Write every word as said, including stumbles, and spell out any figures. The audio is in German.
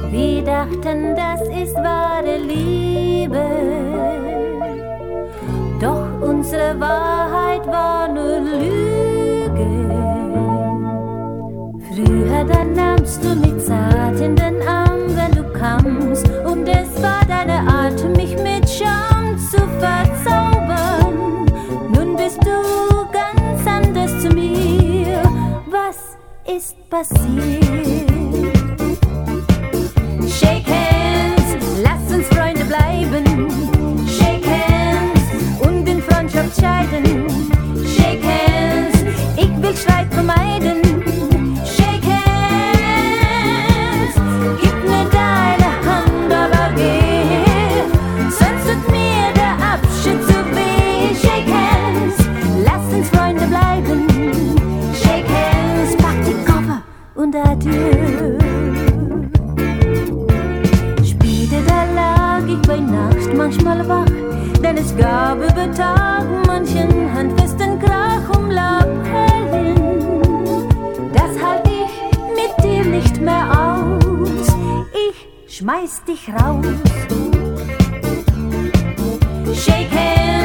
Wir dachten, das ist wahre Liebe, doch unsere Wahrheit war nur Lüge. Früher, da nahmst du mich zart in den Arm, wenn du kamst, und es war deine Art, mich mit Scham zu verzaubern. Nun bist du ganz anders zu mir. Was ist passiert? Shake hands, lass uns Freunde bleiben. Shake hands und in Freundschaft scheiden. Shake hands, ich will Streit vermeiden. Shake hands, gib mir deine Hand, aber geh, sonst tut mir der Abschied zu weh. Shake hands, lass uns Freunde bleiben. Shake hands, pack die Koffer und adieu. Bei Nacht manchmal wach, denn es gab über Tag manchen handfesten Krach um Lappellen. Das halt ich mit dir nicht mehr aus, ich schmeiß dich raus. Shake hands.